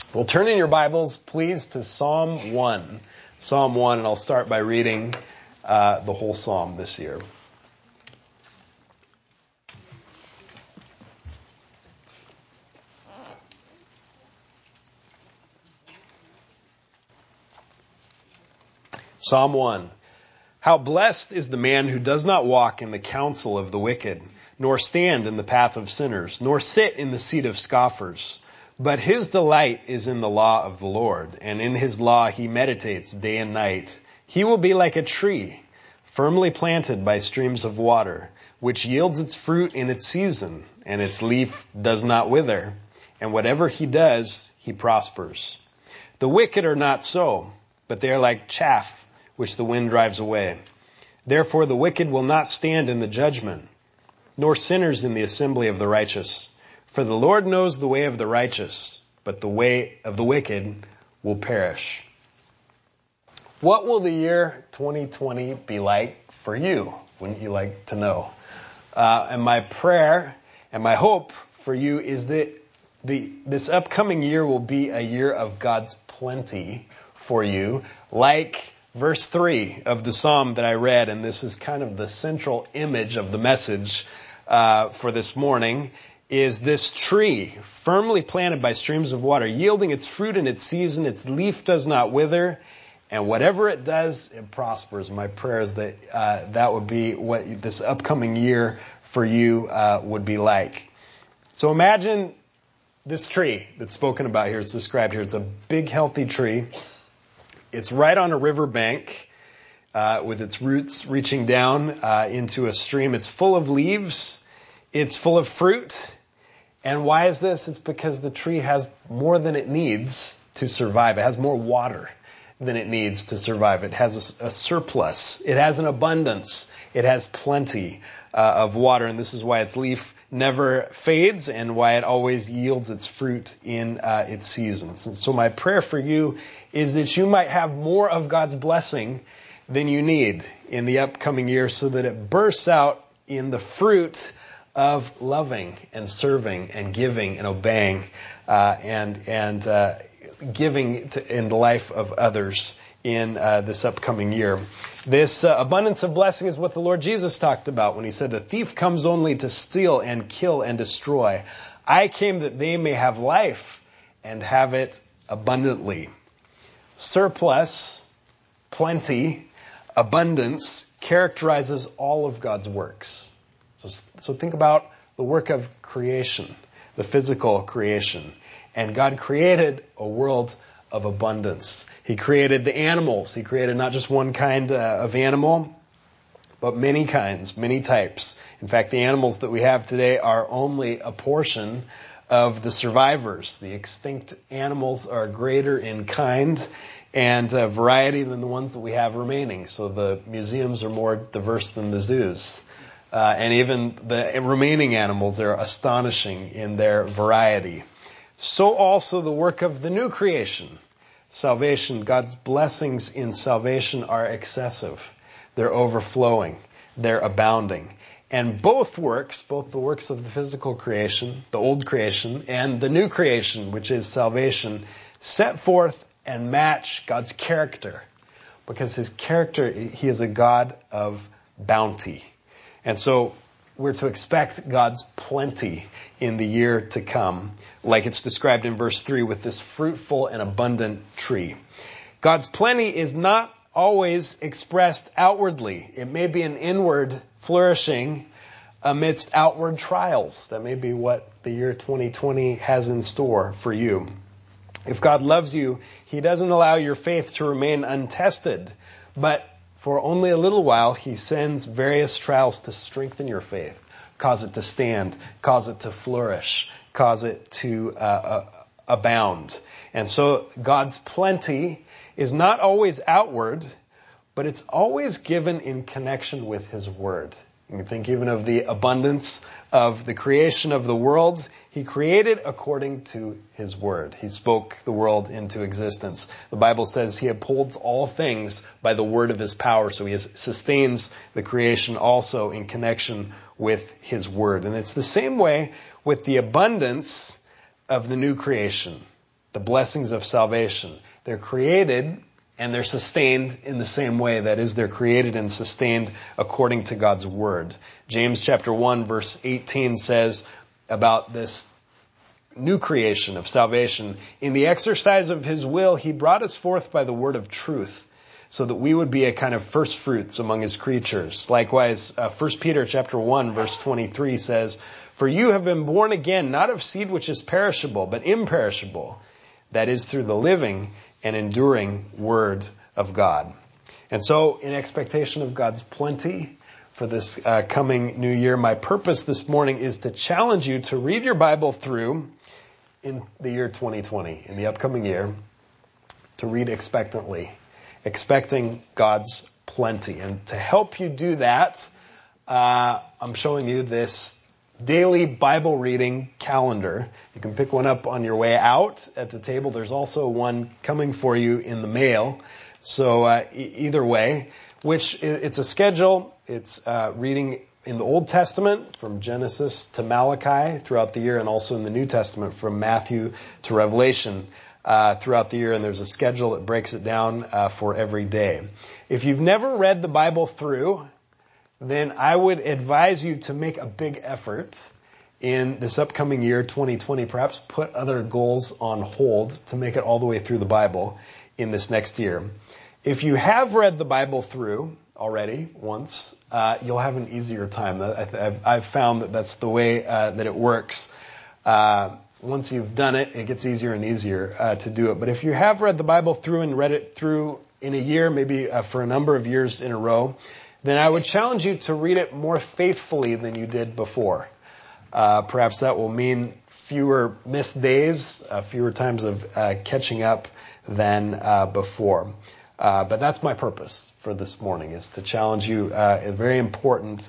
Well, turn in your Bibles, please, to Psalm 1. Psalm 1, and I'll start by reading the whole psalm this year. Psalm 1. How blessed is the man who does not walk in the counsel of the wicked, nor stand in the path of sinners, nor sit in the seat of scoffers. But his delight is in the law of the Lord, and in his law he meditates day and night. He will be like a tree, firmly planted by streams of water, which yields its fruit in its season, and its leaf does not wither. And whatever he does, he prospers. The wicked are not so, but they are like chaff, which the wind drives away. Therefore the wicked will not stand in the judgment, nor sinners in the assembly of the righteous. For the Lord knows the way of the righteous, but the way of the wicked will perish. What will the year 2020 be like for you? Wouldn't you like to know? And my prayer and my hope for you is that this upcoming year will be a year of God's plenty for you, like verse 3 of the psalm that I read, and this is kind of the central image of the message for this morning, is this tree firmly planted by streams of water, yielding its fruit in its season, its leaf does not wither, and whatever it does, it prospers. My prayer is that that would be what this upcoming year for you would be like. So imagine this tree that's spoken about here, it's described here. It's a big, healthy tree. It's right on a riverbank with its roots reaching down into a stream. It's full of leaves. It's full of fruit. And why is this? It's because the tree has more than it needs to survive. It has more water than it needs to survive. It has a surplus. It has an abundance. It has plenty of water. And this is why its leaf never fades and why it always yields its fruit in its seasons. And so my prayer for you is that you might have more of God's blessing than you need in the upcoming year so that it bursts out in the fruit of loving and serving and giving and obeying and giving in the life of others in this upcoming year. This abundance of blessing is what the Lord Jesus talked about when he said, "The thief comes only to steal and kill and destroy. I came that they may have life and have it abundantly." Surplus, plenty, abundance characterizes all of God's works. So think about the work of creation, the physical creation. And God created a world of abundance. He created the animals. He created not just one kind of animal, but many kinds, many types. In fact, the animals that we have today are only a portion of the survivors. The extinct animals are greater in kind and variety than the ones that we have remaining. So the museums are more diverse than the zoos. And even the remaining animals are astonishing in their variety. So also the work of the new creation, salvation. God's blessings in salvation are excessive. They're overflowing. They're abounding. And both works, both the works of the physical creation, the old creation, and the new creation, which is salvation, set forth and match God's character. Because his character, he is a God of bounty. And so we're to expect God's plenty in the year to come, like it's described in verse 3 with this fruitful and abundant tree. God's plenty is not always expressed outwardly. It may be an inward flourishing amidst outward trials. That may be what the year 2020 has in store for you. If God loves you, he doesn't allow your faith to remain untested, but for only a little while, he sends various trials to strengthen your faith, cause it to stand, cause it to flourish, cause it to abound. And so God's plenty is not always outward, but it's always given in connection with his word. You can think even of the abundance of the creation of the world. He created according to his word. He spoke the world into existence. The Bible says he upholds all things by the word of his power. So he sustains the creation also in connection with his word. And it's the same way with the abundance of the new creation. the blessings of salvation. They're created and they're sustained in the same way. That is, they're created and sustained according to God's word. James chapter 1 verse 18 says about this new creation of salvation, in the exercise of his will, he brought us forth by the word of truth, so that we would be a kind of first fruits among his creatures. Likewise, 1 Peter chapter 1 verse 23 says, for you have been born again, not of seed which is perishable, but imperishable, that is through the living and enduring word of God. And so, in expectation of God's plenty for this coming new year, my purpose this morning is to challenge you to read your Bible through in the year 2020, in the upcoming year, to read expectantly, expecting God's plenty. And to help you do that, I'm showing you this daily Bible reading calendar. You can pick one up on your way out at the table. There's also one coming for you in the mail. So either way, it's a schedule. It's reading in the Old Testament from Genesis to Malachi throughout the year, and also in the New Testament from Matthew to Revelation throughout the year. And there's a schedule that breaks it down for every day. If you've never read the Bible through, then I would advise you to make a big effort in this upcoming year, 2020. Perhaps put other goals on hold to make it all the way through the Bible in this next year. If you have read the Bible through already once, you'll have an easier time. I've found that that's the way that it works. Once you've done it, it gets easier and easier to do it. But if you have read the Bible through and read it through in a year, maybe for a number of years in a row, then I would challenge you to read it more faithfully than you did before. Perhaps that will mean fewer missed days, fewer times of catching up than before. But that's my purpose for this morning, is to challenge you. Very important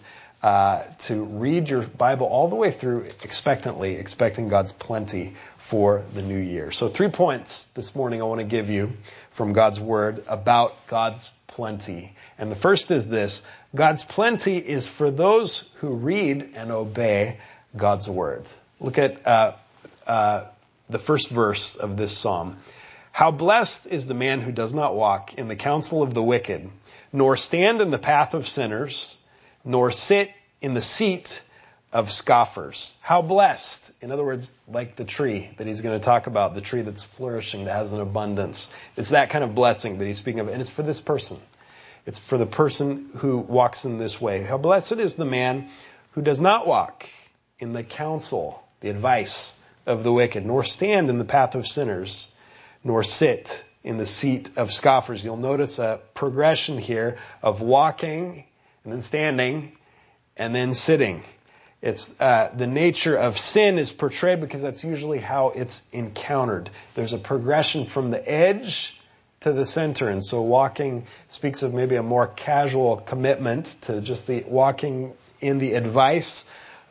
to read your Bible all the way through expectantly, expecting God's plenty for the new year. So 3 points this morning I want to give you from God's Word about God's plenty. And the first is this: God's plenty is for those who read and obey God's Word. Look at the first verse of this psalm. How blessed is the man who does not walk in the counsel of the wicked, nor stand in the path of sinners, nor sit in the seat of scoffers. How blessed. In other words, like the tree that he's going to talk about, the tree that's flourishing, that has an abundance. It's that kind of blessing that he's speaking of, and it's for this person. It's for the person who walks in this way. How blessed is the man who does not walk in the counsel, the advice of the wicked, nor stand in the path of sinners, nor sit in the seat of scoffers. You'll notice a progression here of walking and then standing and then sitting. It's the nature of sin is portrayed because that's usually how it's encountered. There's a progression from the edge to the center. And so walking speaks of maybe a more casual commitment to just the walking in the advice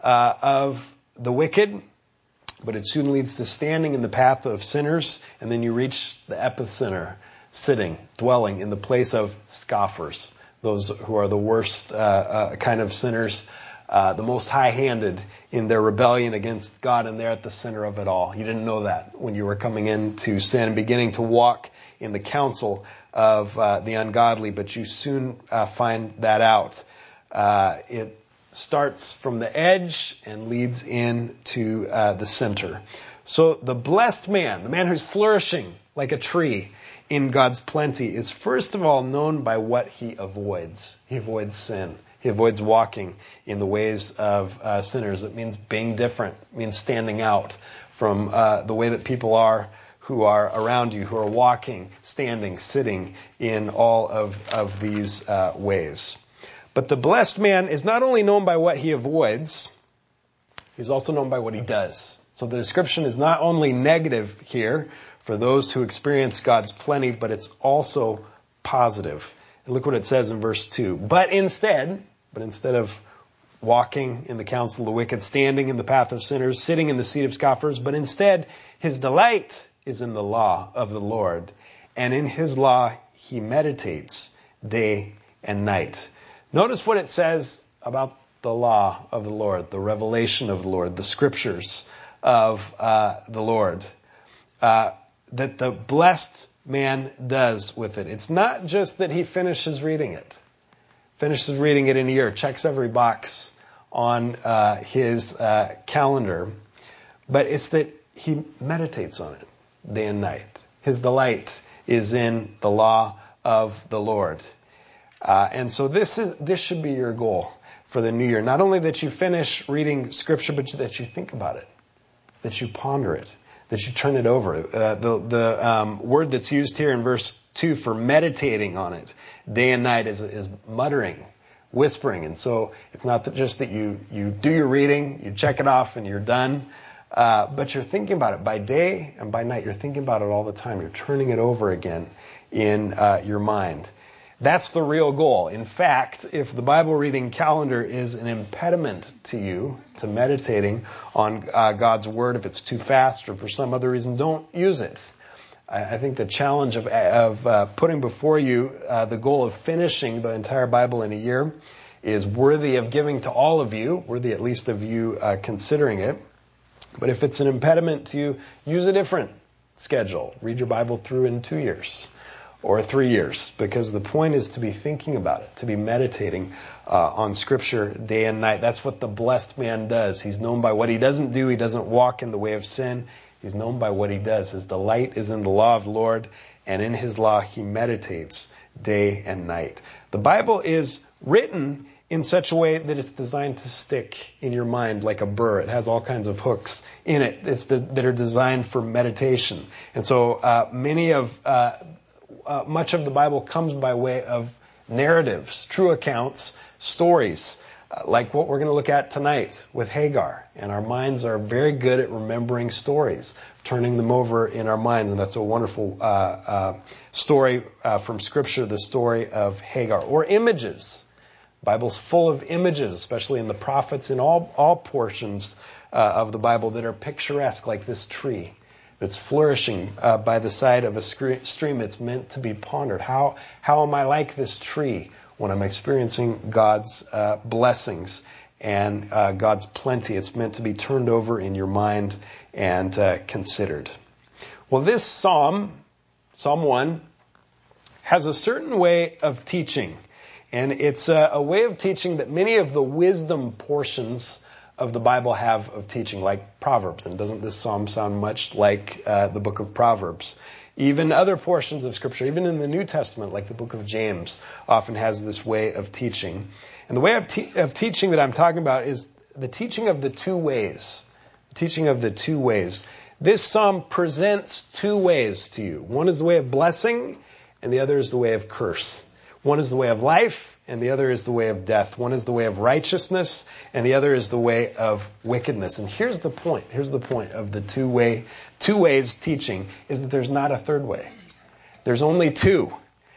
of the wicked. But it soon leads to standing in the path of sinners, and then you reach the epicenter, sitting, dwelling in the place of scoffers, those who are the worst kind of sinners, the most high-handed in their rebellion against God, and they're at the center of it all. You didn't know that when you were coming into sin, beginning to walk in the counsel of the ungodly, but you soon find that out. It starts from the edge and leads into the center. So the blessed man, the man who's flourishing like a tree in God's plenty, is first of all known by what he avoids. He avoids sin. He avoids walking in the ways of sinners. It means being different. It means standing out from the way that people are who are around you, who are walking, standing, sitting in all of these ways. But the blessed man is not only known by what he avoids, he's also known by what he does. So the description is not only negative here for those who experience God's plenty, but it's also positive. And look what it says in verse 2. But instead of walking in the counsel of the wicked, standing in the path of sinners, sitting in the seat of scoffers, but instead his delight is in the law of the Lord. And in his law he meditates day and night. Notice what it says about the law of the Lord, the revelation of the Lord, the scriptures of the Lord. that the blessed man does with it. It's not just that he finishes reading it in a year, checks every box on his calendar, but it's that he meditates on it day and night. His delight is in the law of the Lord. And so this should be your goal for the new year. Not only that you finish reading Scripture, but that you think about it, that you ponder it, that you turn it over. The word that's used here in verse 2 for meditating on it day and night is muttering, whispering. And so it's not just that you do your reading, you check it off and you're done, but you're thinking about it by day and by night. You're thinking about it all the time. You're turning it over again in your mind. That's the real goal. In fact, if the Bible reading calendar is an impediment to you, to meditating on God's Word, if it's too fast or for some other reason, don't use it. I think the challenge of putting before you the goal of finishing the entire Bible in a year is worthy of giving to all of you, worthy at least of you considering it. But if it's an impediment to you, use a different schedule. Read your Bible through in 2 years. Or 3 years, because the point is to be thinking about it, to be meditating on Scripture day and night. That's what the blessed man does. He's known by what he doesn't do. He doesn't walk in the way of sin. He's known by what he does. His delight is in the law of the Lord, and in his law he meditates day and night. The Bible is written in such a way that it's designed to stick in your mind like a burr. It has all kinds of hooks in it that are designed for meditation. And so much of the Bible comes by way of narratives, true accounts, stories, like what we're going to look at tonight with Hagar. And our minds are very good at remembering stories, turning them over in our minds. And that's a wonderful story from Scripture, the story of Hagar. Or images. The Bible's full of images, especially in the prophets, in all portions of the Bible that are picturesque, like this tree that's flourishing by the side of a stream. It's meant to be pondered. How am I like this tree when I'm experiencing God's blessings and God's plenty? It's meant to be turned over in your mind and considered. Well, this Psalm 1, has a certain way of teaching. And it's a way of teaching that many of the wisdom portions of the Bible have of teaching, like Proverbs. And doesn't this psalm sound much like the book of Proverbs? Even other portions of Scripture, even in the New Testament, like the book of James, often has this way of teaching. And the way of teaching that I'm talking about is the teaching of the two ways. The teaching of the two ways. This psalm presents two ways to you. One is the way of blessing, and the other is the way of curse. One is the way of life, and the other is the way of death. One is the way of righteousness, and the other is the way of wickedness. And here's the point. Here's the point of the two ways teaching, is that there's not a third way. There's only two.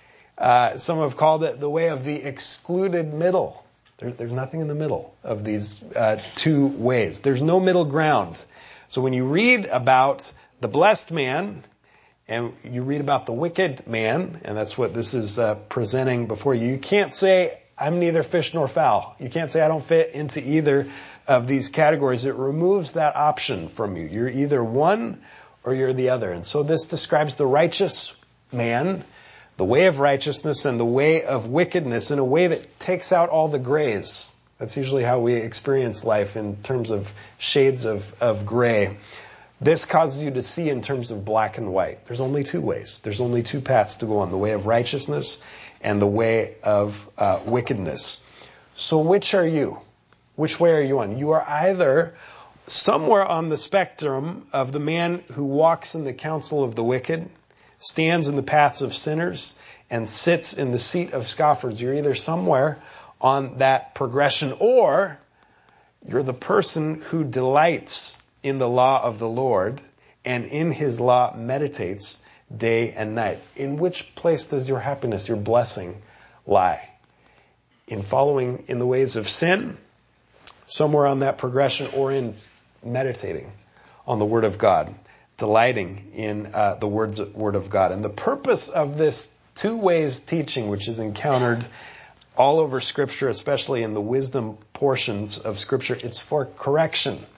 Some have called it the way of the excluded middle. There's nothing in the middle of these two ways. There's no middle ground. So when you read about the blessed man, and you read about the wicked man, and that's what this is presenting before you. You can't say, I'm neither fish nor fowl. You can't say, I don't fit into either of these categories. It removes that option from you. You're either one or you're the other. And so this describes the righteous man, the way of righteousness, and the way of wickedness in a way that takes out all the grays. That's usually how we experience life, in terms of shades of gray. This causes you to see in terms of black and white. There's only two ways. There's only two paths to go on, the way of righteousness and the way of wickedness. So which are you? Which way are you on? You are either somewhere on the spectrum of the man who walks in the counsel of the wicked, stands in the paths of sinners, and sits in the seat of scoffers. You're either somewhere on that progression, or you're the person who delights in the law of the Lord, and in his law meditates day and night. In which place does your happiness, your blessing lie? In following in the ways of sin, somewhere on that progression, or in meditating on the Word of God, delighting in the Word of God. And the purpose of this two ways teaching, which is encountered all over Scripture, especially in the wisdom portions of Scripture, it's for correction.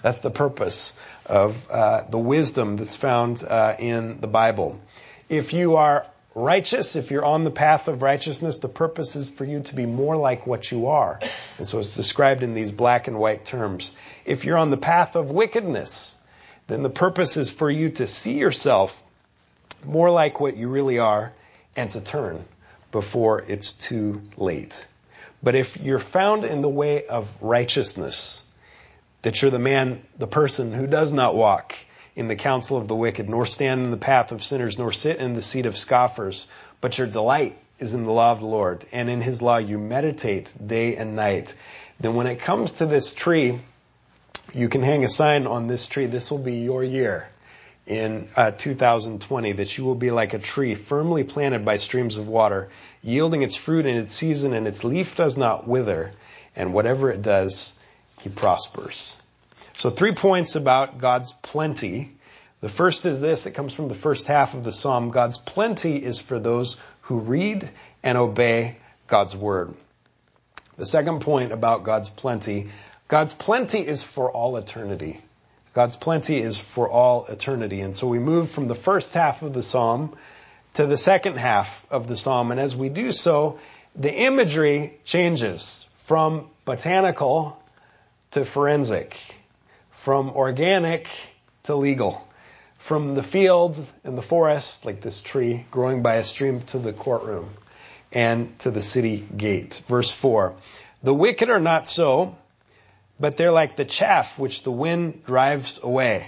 That's the purpose of the wisdom that's found in the Bible. If you are righteous, if you're on the path of righteousness, the purpose is for you to be more like what you are. And so it's described in these black and white terms. If you're on the path of wickedness, then the purpose is for you to see yourself more like what you really are and to turn before it's too late. But if you're found in the way of righteousness, that you're the person who does not walk in the counsel of the wicked, nor stand in the path of sinners, nor sit in the seat of scoffers, but your delight is in the law of the Lord, and in his law you meditate day and night, then when it comes to this tree, you can hang a sign on this tree. This will be your year in 2020, that you will be like a tree firmly planted by streams of water, yielding its fruit in its season, and its leaf does not wither, and whatever it does, he prospers. So 3 points about God's plenty. The first is this. It comes from the first half of the psalm. God's plenty is for those who read and obey God's word. The second point about God's plenty is for all eternity. God's plenty is for all eternity. And so we move from the first half of the psalm to the second half of the psalm. And as we do so, the imagery changes from botanical to forensic, from organic to legal, from the field and the forest, like this tree growing by a stream, to the courtroom and to the city gate. Verse 4, the wicked are not so, but they're like the chaff which the wind drives away.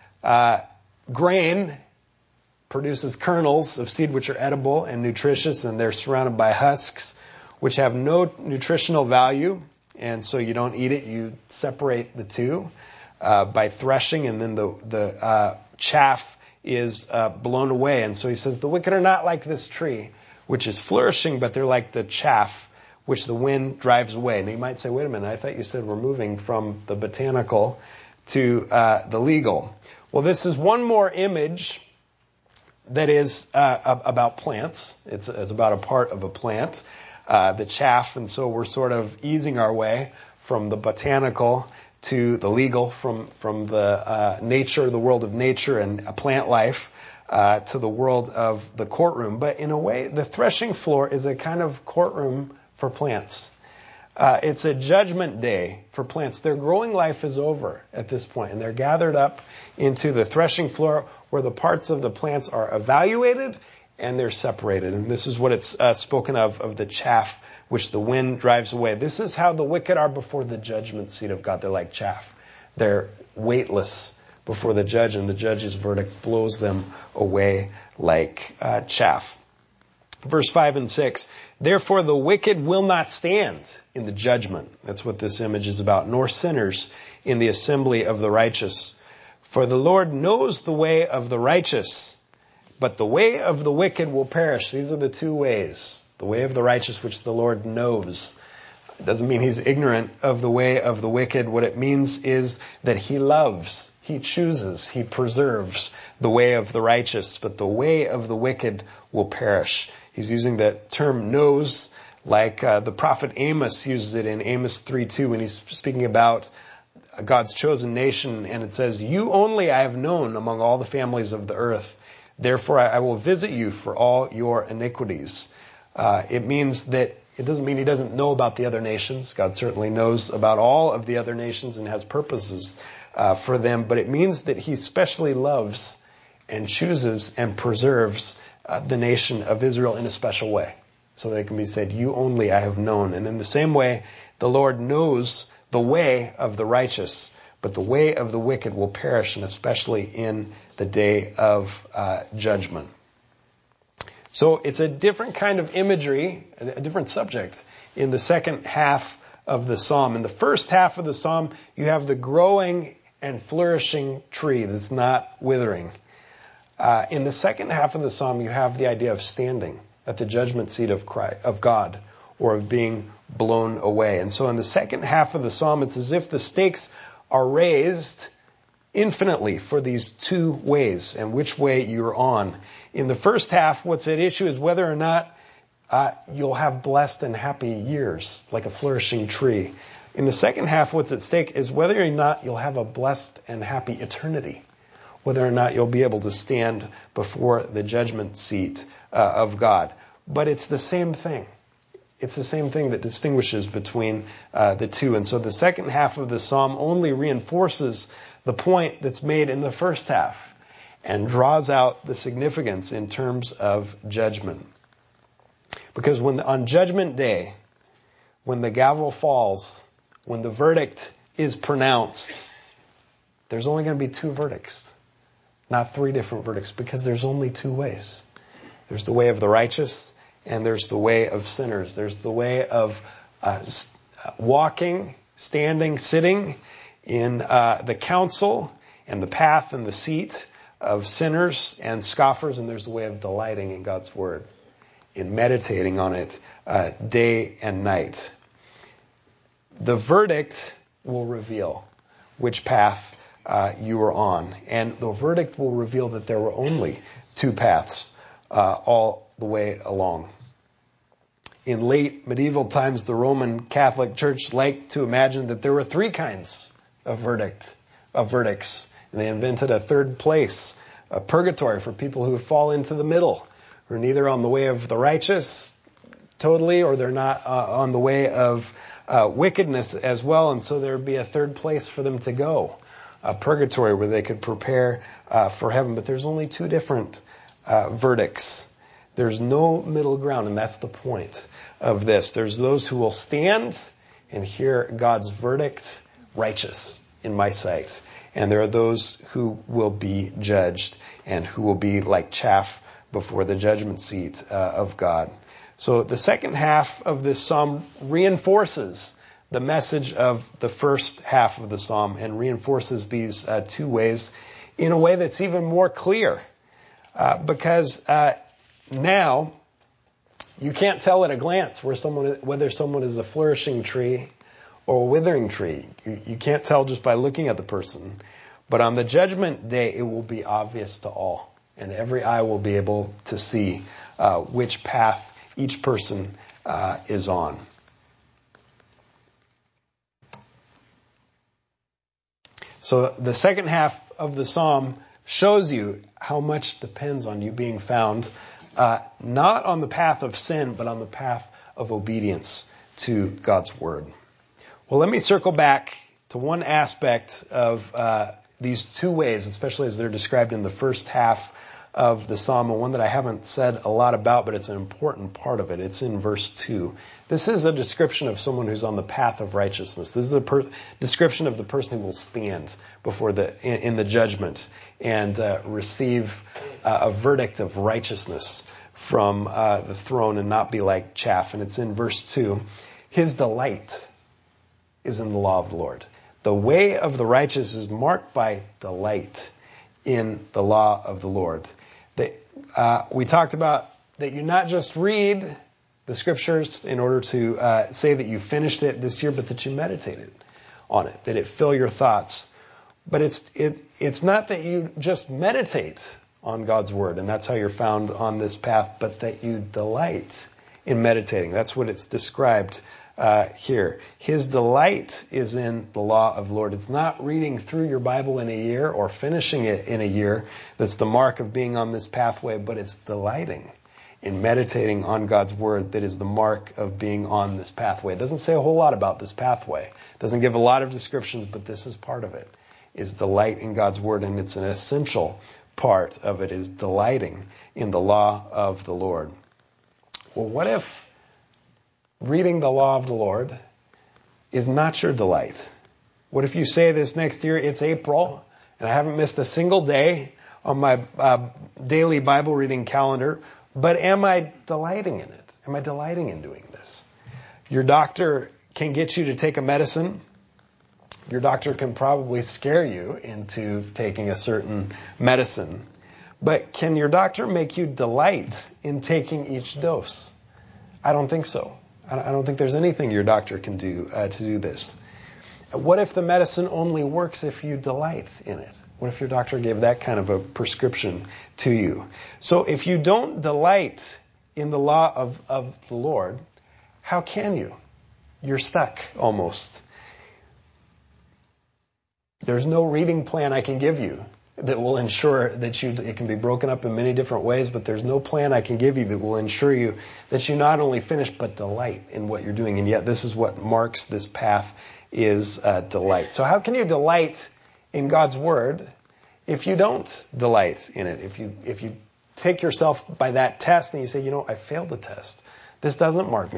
Grain produces kernels of seed which are edible and nutritious, and they're surrounded by husks which have no nutritional value, and so you don't eat it. You separate the two by threshing, and then the chaff is blown away. And so he says, the wicked are not like this tree, which is flourishing, but they're like the chaff which the wind drives away. And you might say, wait a minute, I thought you said we're moving from the botanical to the legal. Well, this is one more image that is about plants. It's about a part of a plant, the chaff. And so we're sort of easing our way from the botanical to the legal, from the nature, the world of nature and plant life, to the world of the courtroom. But in a way, the threshing floor is a kind of courtroom for plants. It's a judgment day for plants. Their growing life is over at this point, and they're gathered up into the threshing floor where the parts of the plants are evaluated and they're separated. And this is what it's spoken of the chaff which the wind drives away. This is how the wicked are before the judgment seat of God. They're like chaff. They're weightless before the judge, and the judge's verdict blows them away like chaff. Verse 5 and 6, therefore the wicked will not stand in the judgment. That's what this image is about. Nor sinners in the assembly of the righteous. For the Lord knows the way of the righteous, but the way of the wicked will perish. These are the two ways. The way of the righteous, which the Lord knows. It doesn't mean he's ignorant of the way of the wicked. What it means is that he loves, he chooses, he preserves the way of the righteous, but the way of the wicked will perish. He's using that term knows, like the prophet Amos uses it in Amos 3:2 when he's speaking about God's chosen nation, and it says, you only I have known among all the families of the earth. Therefore I will visit you for all your iniquities. It means that it doesn't mean he doesn't know about the other nations. God certainly knows about all of the other nations and has purposes for them, but it means that he specially loves and chooses and preserves the nation of Israel in a special way, so that it can be said, you only I have known. And in the same way, the Lord knows the way of the righteous, but the way of the wicked will perish, and especially in the day of judgment. So it's a different kind of imagery, a different subject in the second half of the psalm. In the first half of the psalm, you have the growing and flourishing tree that's not withering. In the second half of the psalm, you have the idea of standing at the judgment seat of God, or of being blown away. And so in the second half of the psalm, it's as if the stakes are raised infinitely for these two ways and which way you're on. In the first half, what's at issue is whether or not you'll have blessed and happy years like a flourishing tree. In the second half, what's at stake is whether or not you'll have a blessed and happy eternity, whether or not you'll be able to stand before the judgment seat of God. But it's the same thing. It's the same thing that distinguishes between the two. And so the second half of the psalm only reinforces the point that's made in the first half and draws out the significance in terms of judgment. Because on Judgment Day, when the gavel falls, when the verdict is pronounced, there's only going to be two verdicts, not three different verdicts, because there's only two ways. There's the way of the righteous, and there's the way of sinners. There's the way of walking, standing, sitting in the counsel and the path and the seat of sinners and scoffers, and there's the way of delighting in God's Word, in meditating on it day and night. The verdict will reveal which path you are on. And the verdict will reveal that there were only two paths all the way along. In late medieval times, the Roman Catholic Church liked to imagine that there were three kinds of verdicts. And they invented a third place, a purgatory, for people who fall into the middle, who are neither on the way of the righteous totally, or they're not on the way of wickedness as well, and so there would be a third place for them to go, a purgatory where they could prepare for heaven. But there's only two different verdicts. There's no middle ground, and that's the point of this. There's those who will stand and hear God's verdict, righteous in my sight, and there are those who will be judged and who will be like chaff before the judgment seat of God. So the second half of this psalm reinforces the message of the first half of the psalm and reinforces these two ways in a way that's even more clear. Because now you can't tell at a glance whether someone is a flourishing tree or a withering tree. You can't tell just by looking at the person. But on the judgment day, it will be obvious to all. And every eye will be able to see which path each person is on. So the second half of the psalm shows you how much depends on you being found not on the path of sin, but on the path of obedience to God's Word. Well, let me circle back to one aspect of these two ways, especially as they're described in the first half of the psalm, and one that I haven't said a lot about, but it's an important part of it. It's in verse 2. This is a description of someone who's on the path of righteousness. This is a description of the person who will stand before in the judgment and receive a verdict of righteousness from the throne and not be like chaff. And it's in verse 2. His delight is in the law of the Lord. The way of the righteous is marked by delight in the law of the Lord. We talked about that you not just read the scriptures in order to say that you finished it this year, but that you meditated on it, that it fill your thoughts. But it's not that you just meditate on God's Word, and that's how you're found on this path, but that you delight in meditating. That's what it's described here. His delight is in the law of the Lord. It's not reading through your Bible in a year or finishing it in a year that's the mark of being on this pathway, but it's delighting in meditating on God's Word that is the mark of being on this pathway. It doesn't say a whole lot about this pathway. It doesn't give a lot of descriptions, but this is part of it, is delight in God's Word, and it's an essential part of it, is delighting in the law of the Lord. Well, what if reading the law of the Lord is not your delight? What if you say this next year, it's April, and I haven't missed a single day on my daily Bible reading calendar, but am I delighting in it? Am I delighting in doing this? Your doctor can get you to take a medicine. Your doctor can probably scare you into taking a certain medicine. But can your doctor make you delight in taking each dose? I don't think so. I don't think there's anything your doctor can do to do this. What if the medicine only works if you delight in it? What if your doctor gave that kind of a prescription to you? So if you don't delight in the law of the Lord, how can you? You're stuck almost. There's no reading plan I can give you that will ensure that it can be broken up in many different ways, but there's no plan I can give you that will ensure you that you not only finish, but delight in what you're doing. And yet this is what marks this path is delight. So how can you delight in God's Word if you don't delight in it? If you take yourself by that test and you say, I failed the test. This doesn't mark me.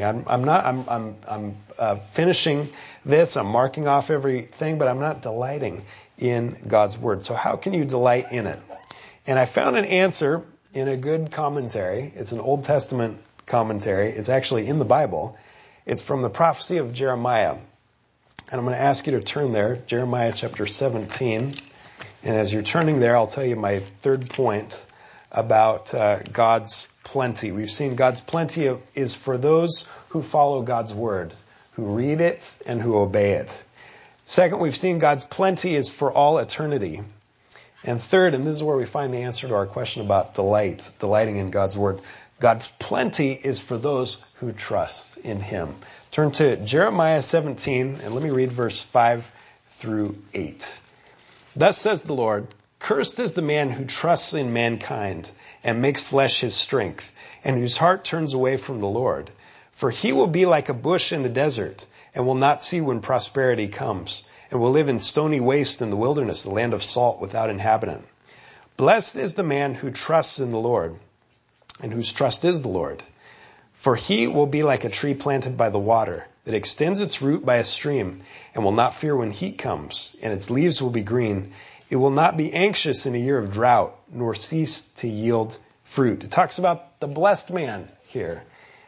I'm finishing this. I'm marking off everything, but I'm not delighting in God's Word. So how can you delight in it? And I found an answer in a good commentary. It's an Old Testament commentary. It's actually in the Bible. It's from the prophecy of Jeremiah. And I'm going to ask you to turn there, Jeremiah chapter 17. And as you're turning there, I'll tell you my third point about God's plenty. We've seen God's plenty is for those who follow God's Word, who read it and who obey it. Second, we've seen God's plenty is for all eternity. And third, and this is where we find the answer to our question about delighting in God's Word, God's plenty is for those who trust in Him. Turn to Jeremiah 17, and let me read verse 5 through 8. Thus says the Lord, cursed is the man who trusts in mankind and makes flesh his strength, and whose heart turns away from the Lord. For he will be like a bush in the desert, and will not see when prosperity comes, and will live in stony waste in the wilderness, the land of salt without inhabitant. Blessed is the man who trusts in the Lord, and whose trust is the Lord. For he will be like a tree planted by the water, that extends its root by a stream, and will not fear when heat comes, and its leaves will be green. It will not be anxious in a year of drought, nor cease to yield fruit. It talks about the blessed man here.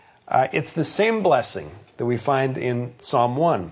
It's the same blessing that we find in Psalm 1.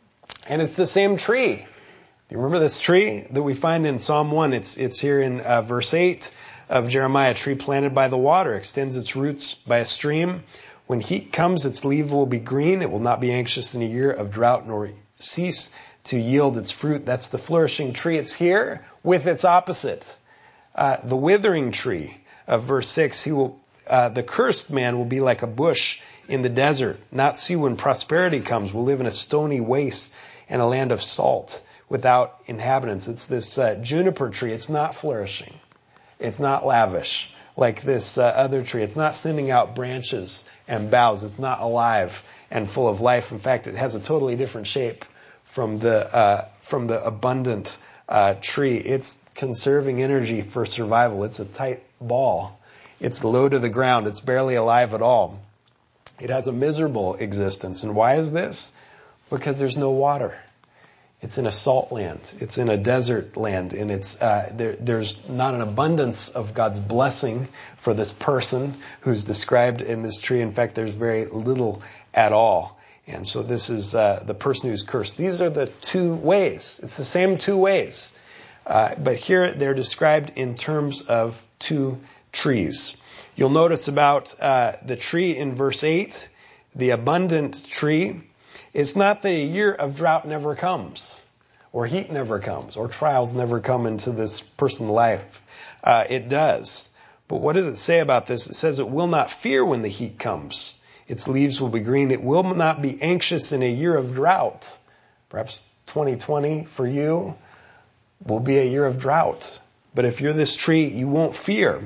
And it's the same tree. Do you remember this tree that we find in Psalm 1? It's here in verse 8 of Jeremiah. A tree planted by the water, extends its roots by a stream. When heat comes, its leaf will be green. It will not be anxious in a year of drought, nor cease to yield its fruit. That's the flourishing tree. It's here with its opposite. The withering tree of verse 6, the cursed man will be like a bush in the desert, not see when prosperity comes, will live in a stony waste and a land of salt without inhabitants. It's this juniper tree. It's not flourishing. It's not lavish like this other tree. It's not sending out branches and boughs. It's not alive and full of life. In fact, it has a totally different shape from the abundant tree. It's conserving energy for survival. It's a tight ball. It's low to the ground. It's barely alive at all. It has a miserable existence. And why is this? Because there's no water. It's in a salt land. It's in a desert land. And there's not an abundance of God's blessing for this person who's described in this tree. In fact, there's very little at all. And so this is the person who's cursed. These are the two ways. It's the same two ways. But here they're described in terms of two trees. You'll notice about the tree in verse 8, the abundant tree. It's not that a year of drought never comes, or heat never comes, or trials never come into this person's life. It does. But what does it say about this? It says it will not fear when the heat comes. Its leaves will be green. It will not be anxious in a year of drought. Perhaps 2020 for you will be a year of drought. But if you're this tree, you won't fear.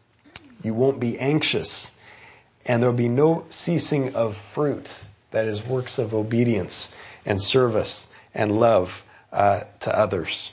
You won't be anxious. And there'll be no ceasing of fruit. That is works of obedience and service and love to others.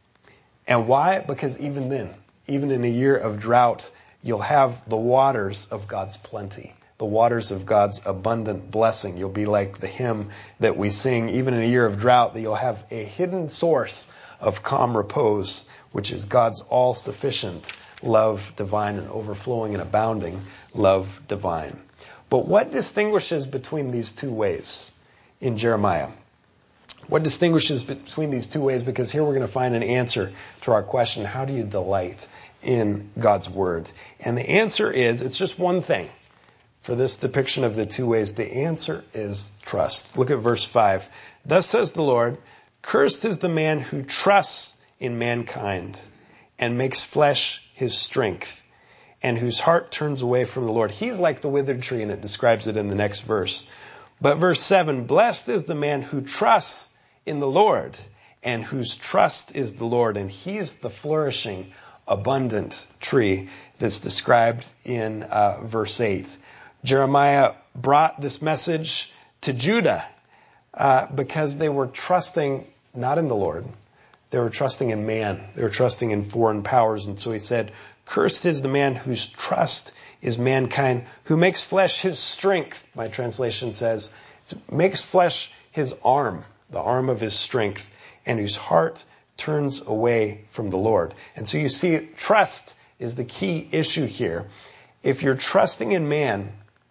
And why? Because even then, even in a year of drought, you'll have the waters of God's plenty. The waters of God's abundant blessing. You'll be like the hymn that we sing, even in a year of drought, that you'll have a hidden source of calm repose, which is God's all-sufficient love divine and overflowing and abounding love divine. But what distinguishes between these two ways in Jeremiah? What distinguishes between these two ways? Because here we're going to find an answer to our question, how do you delight in God's Word? And the answer is, it's just one thing. For this depiction of the two ways, the answer is trust. Look at verse 5. Thus says the Lord, cursed is the man who trusts in mankind and makes flesh his strength, and whose heart turns away from the Lord. He's like the withered tree, and it describes it in the next verse. But verse 7, blessed is the man who trusts in the Lord and whose trust is the Lord. And he's the flourishing, abundant tree that's described in verse 8. Jeremiah brought this message to Judah because they were trusting not in the Lord. They were trusting in man. They were trusting in foreign powers. And so he said, "Cursed is the man whose trust is mankind, who makes flesh his strength." My translation says, makes flesh his arm, the arm of his strength, and whose heart turns away from the Lord. And so you see, trust is the key issue here. If you're trusting in man,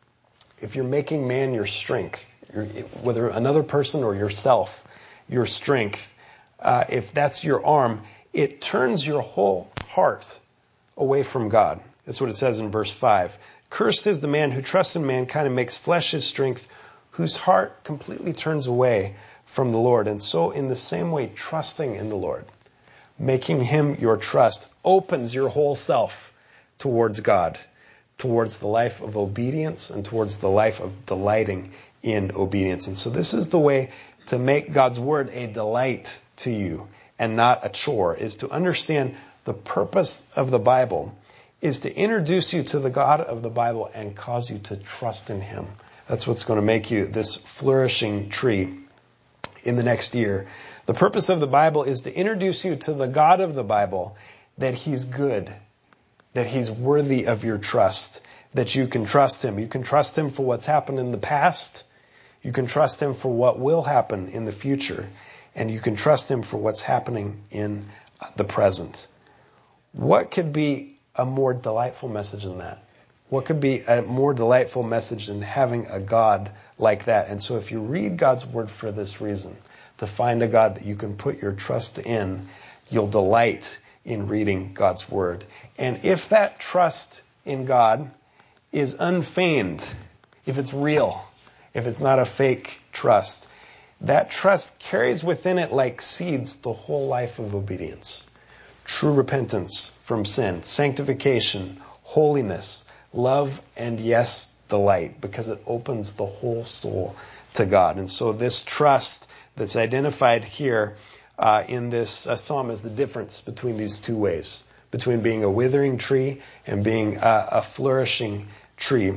if you're making man your strength, whether another person or yourself, your strength, if that's your arm, it turns your whole heart away from God. That's what it says in verse 5. "Cursed is the man who trusts in mankind and makes flesh his strength, whose heart completely turns away from the Lord." And so in the same way, trusting in the Lord, making him your trust, opens your whole self towards God, towards the life of obedience and towards the life of delighting in obedience. And so this is the way to make God's word a delight to you and not a chore, is to understand the purpose of the Bible is to introduce you to the God of the Bible and cause you to trust in him. That's what's going to make you this flourishing tree in the next year. The purpose of the Bible is to introduce you to the God of the Bible, that he's good, that he's worthy of your trust, that you can trust him. You can trust him for what's happened in the past. You can trust him for what will happen in the future. And you can trust him for what's happening in the present. What could be a more delightful message than that? What could be a more delightful message than having a God like that? And so if you read God's word for this reason, to find a God that you can put your trust in, you'll delight in reading God's word. And if that trust in God is unfeigned, if it's real, if it's not a fake trust, that trust carries within it like seeds the whole life of obedience. True repentance from sin, sanctification, holiness, love, and yes, delight, because it opens the whole soul to God. And so this trust that's identified here in this psalm is the difference between these two ways, between being a withering tree and being a flourishing tree,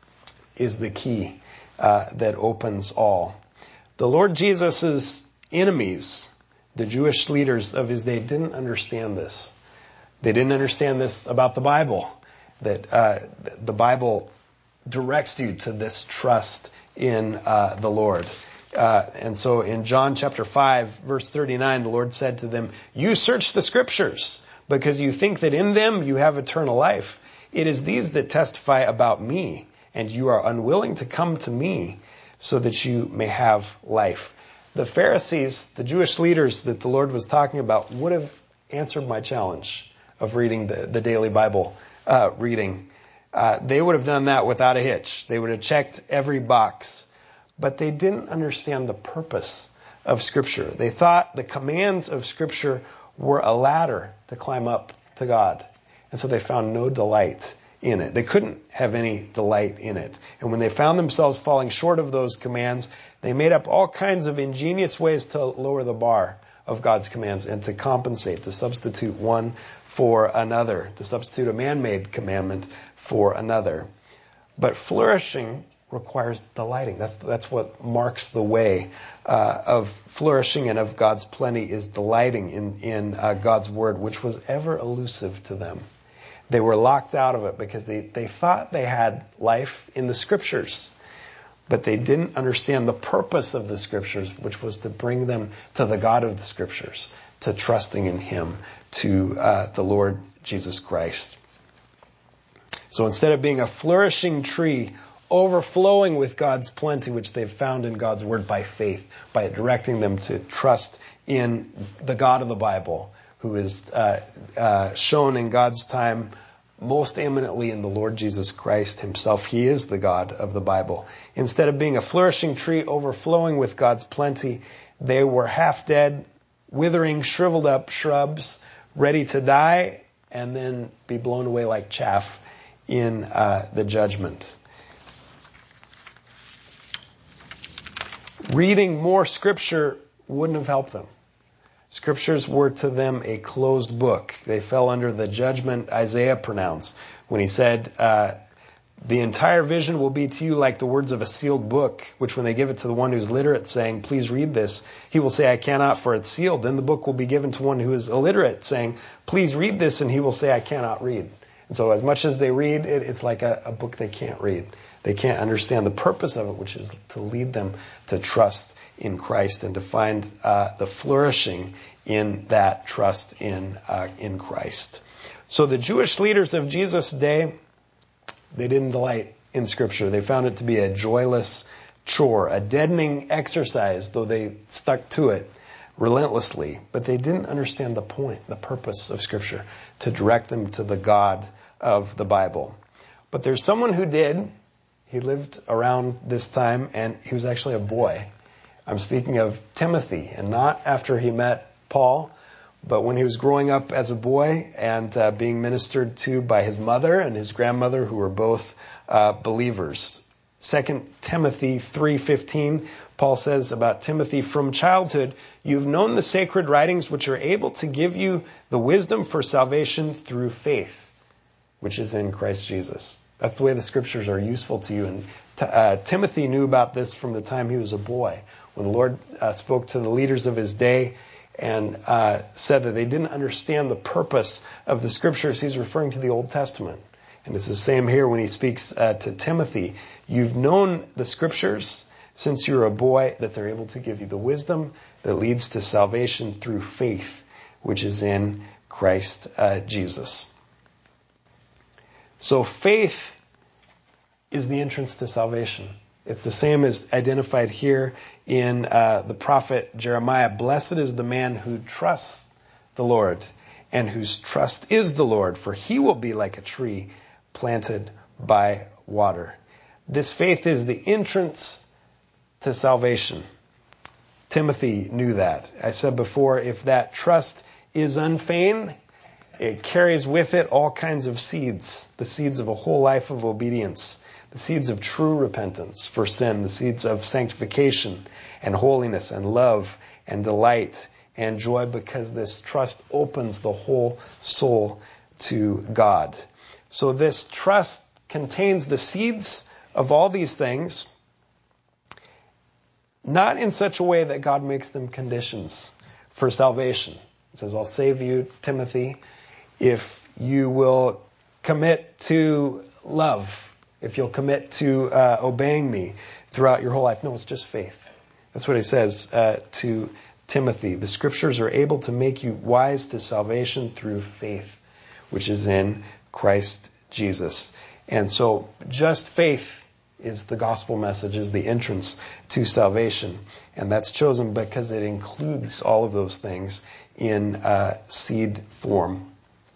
is the key that opens all. The Lord Jesus' enemies, the Jewish leaders of his day, didn't understand this. They didn't understand this about the Bible, that the Bible directs you to this trust in the Lord. And so in John chapter 5, verse 39, the Lord said to them, "You search the scriptures because you think that in them you have eternal life. It is these that testify about me, and you are unwilling to come to me so that you may have life." The Pharisees, the Jewish leaders that the Lord was talking about, would have answered my challenge of reading the daily Bible reading. They would have done that without a hitch. They would have checked every box. But they didn't understand the purpose of Scripture. They thought the commands of Scripture were a ladder to climb up to God. And so they found no delight in it. They couldn't have any delight in it. And when they found themselves falling short of those commands, they made up all kinds of ingenious ways to lower the bar of God's commands and to compensate, to substitute one for another, to substitute a man-made commandment for another. But flourishing requires delighting. That's what marks the way of flourishing and of God's plenty, is delighting in God's word, which was ever elusive to them. They were locked out of it because they thought they had life in the scriptures, but they didn't understand the purpose of the scriptures, which was to bring them to the God of the scriptures, to trusting in him, to the Lord Jesus Christ. So instead of being a flourishing tree overflowing with God's plenty, which they've found in God's word by faith, by directing them to trust in the God of the Bible, who is shown in God's time most eminently in the Lord Jesus Christ himself. He is the God of the Bible. Instead of being a flourishing tree overflowing with God's plenty, they were half dead, withering, shriveled up shrubs, ready to die and then be blown away like chaff in the judgment. Reading more scripture wouldn't have helped them. Scriptures were to them a closed book. They fell under the judgment Isaiah pronounced when he said, the entire vision will be to you like the words of a sealed book, which when they give it to the one who's literate, saying, please read this, he will say, I cannot, for it's sealed. Then the book will be given to one who is illiterate, saying, please read this, and he will say, I cannot read. And so as much as they read it, it's like a book they can't read. They can't understand the purpose of it, which is to lead them to trust in Christ and to find the flourishing in that trust in Christ. So the Jewish leaders of Jesus' day, they didn't delight in Scripture. They found it to be a joyless chore, a deadening exercise, though they stuck to it relentlessly. But they didn't understand the point, the purpose of Scripture, to direct them to the God of the Bible. But there's someone who did. He lived around this time, and he was actually a boy. I'm speaking of Timothy, and not after he met Paul, but when he was growing up as a boy and being ministered to by his mother and his grandmother, who were both believers. 2 Timothy 3:15, Paul says about Timothy, from childhood you've known the sacred writings which are able to give you the wisdom for salvation through faith, which is in Christ Jesus. That's the way the Scriptures are useful to you. And Timothy knew about this from the time he was a boy, when the Lord spoke to the leaders of his day and said that they didn't understand the purpose of the Scriptures. He's referring to the Old Testament. And it's the same here when he speaks to Timothy. You've known the Scriptures since you're a boy, that they're able to give you the wisdom that leads to salvation through faith, which is in Christ Jesus. So faith is the entrance to salvation. It's the same as identified here in the prophet Jeremiah. Blessed is the man who trusts the Lord and whose trust is the Lord, for he will be like a tree planted by water. This faith is the entrance to salvation. Timothy knew that. I said before, if that trust is unfeigned, it carries with it all kinds of seeds, the seeds of a whole life of obedience, the seeds of true repentance for sin, the seeds of sanctification and holiness and love and delight and joy, because this trust opens the whole soul to God. So this trust contains the seeds of all these things, not in such a way that God makes them conditions for salvation. He says, I'll save you, Timothy, if you will commit to love, if you'll commit to obeying me throughout your whole life. No, it's just faith. That's what he says to Timothy. The Scriptures are able to make you wise to salvation through faith, which is in Christ Jesus. And so just faith is the gospel message, is the entrance to salvation. And that's chosen because it includes all of those things in seed form.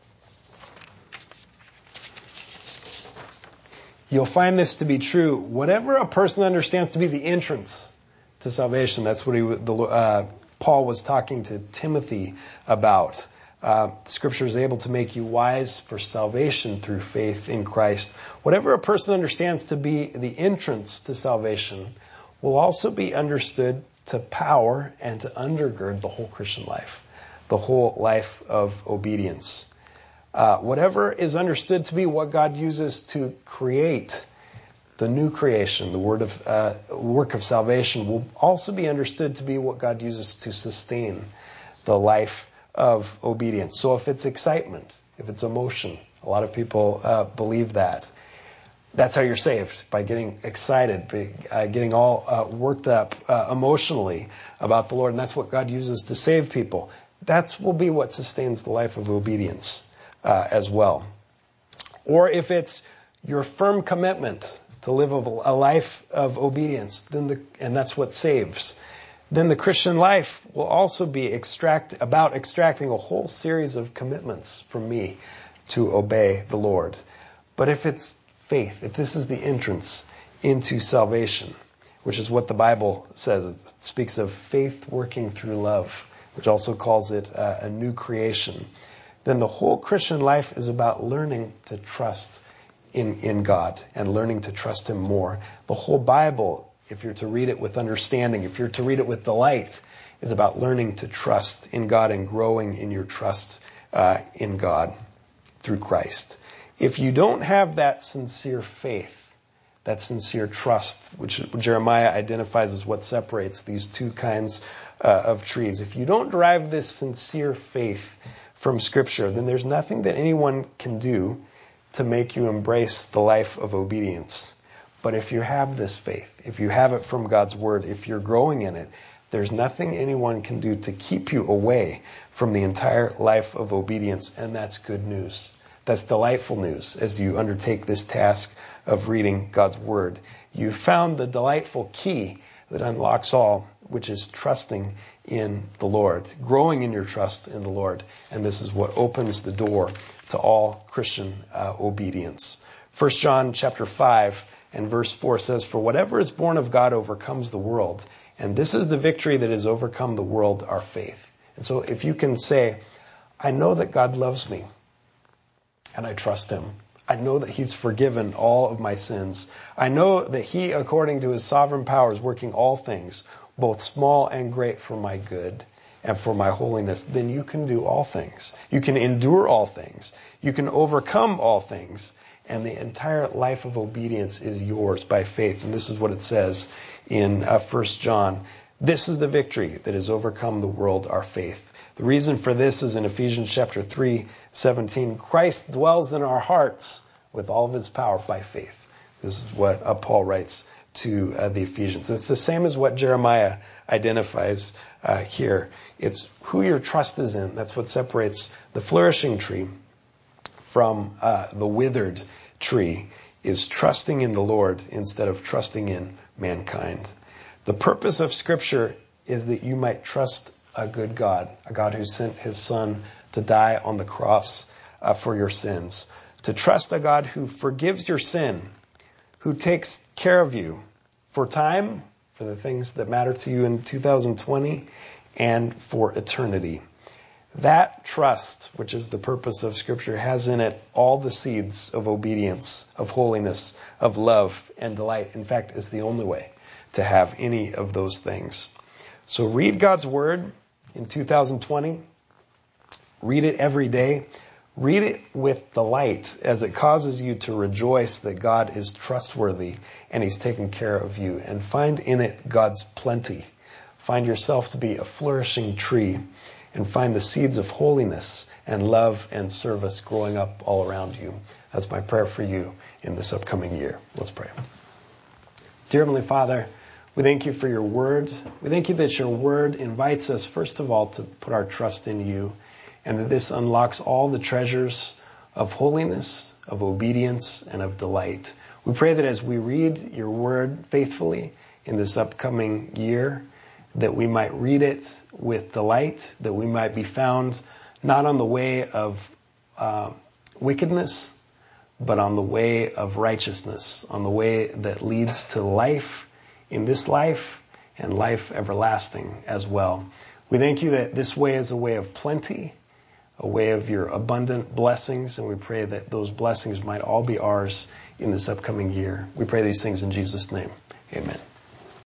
You'll find this to be true. Whatever a person understands to be the entrance to salvation, that's what Paul was talking to Timothy about. Scripture is able to make you wise for salvation through faith in Christ. Whatever a person understands to be the entrance to salvation will also be understood to power and to undergird the whole Christian life, the whole life of obedience. Whatever is understood to be what God uses to create the new creation, the work of salvation, will also be understood to be what God uses to sustain the life of obedience. So if it's excitement, if it's emotion, a lot of people believe that. That's how you're saved, by getting excited, getting all worked up emotionally about the Lord. And that's what God uses to save people. That will be what sustains the life of obedience as well. Or if it's your firm commitment to live a life of obedience, and that's what saves, then the Christian life will also be about extracting a whole series of commitments from me to obey the Lord. But if it's faith, if this is the entrance into salvation, which is what the Bible says, it speaks of faith working through love, which also calls it a new creation, then the whole Christian life is about learning to trust in God and learning to trust Him more. The whole Bible, if you're to read it with understanding, if you're to read it with delight, is about learning to trust in God and growing in your trust in God through Christ. If you don't have that sincere faith, that sincere trust, which Jeremiah identifies as what separates these two kinds of trees. If you don't derive this sincere faith from Scripture, then there's nothing that anyone can do to make you embrace the life of obedience. But if you have this faith, if you have it from God's Word, if you're growing in it, there's nothing anyone can do to keep you away from the entire life of obedience, and that's good news. That's delightful news as you undertake this task of reading God's Word. You found the delightful key that unlocks all, which is trusting in the Lord, growing in your trust in the Lord. And this is what opens the door to all Christian obedience. 1 John chapter 5 and verse 4 says, "For whatever is born of God overcomes the world. And this is the victory that has overcome the world, our faith." And so if you can say, I know that God loves me, and I trust Him. I know that He's forgiven all of my sins. I know that He, according to His sovereign power, is working all things, both small and great, for my good and for my holiness. Then you can do all things. You can endure all things. You can overcome all things. And the entire life of obedience is yours by faith. And this is what it says in 1 John. This is the victory that has overcome the world, our faith. The reason for this is in Ephesians chapter 3:17. Christ dwells in our hearts with all of His power by faith. This is what Paul writes to the Ephesians. It's the same as what Jeremiah identifies here. It's who your trust is in. That's what separates the flourishing tree from the withered tree, is trusting in the Lord instead of trusting in mankind. The purpose of Scripture is that you might trust a good God, a God who sent His Son to die on the cross for your sins. To trust a God who forgives your sin, who takes care of you for time, for the things that matter to you in 2020, and for eternity. That trust, which is the purpose of Scripture, has in it all the seeds of obedience, of holiness, of love, and delight. In fact, it's the only way to have any of those things. So read God's Word in 2020. Read it every day. Read it with delight as it causes you to rejoice that God is trustworthy and He's taking care of you. And find in it God's plenty. Find yourself to be a flourishing tree and find the seeds of holiness and love and service growing up all around you. That's my prayer for you in this upcoming year. Let's pray. Dear Heavenly Father, we thank You for Your Word. We thank You that Your Word invites us, first of all, to put our trust in You, and that this unlocks all the treasures of holiness, of obedience, and of delight. We pray that as we read Your Word faithfully in this upcoming year, that we might read it with delight, that we might be found not on the way of wickedness, but on the way of righteousness, on the way that leads to life in this life and life everlasting as well. We thank You that this way is a way of plenty, a way of Your abundant blessings, and we pray that those blessings might all be ours in this upcoming year. We pray these things in Jesus' name. Amen.